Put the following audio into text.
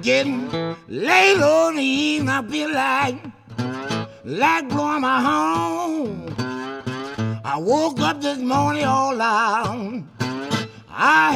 getting late on the evening. I feel like blowing my horn. I woke up this morning all out. I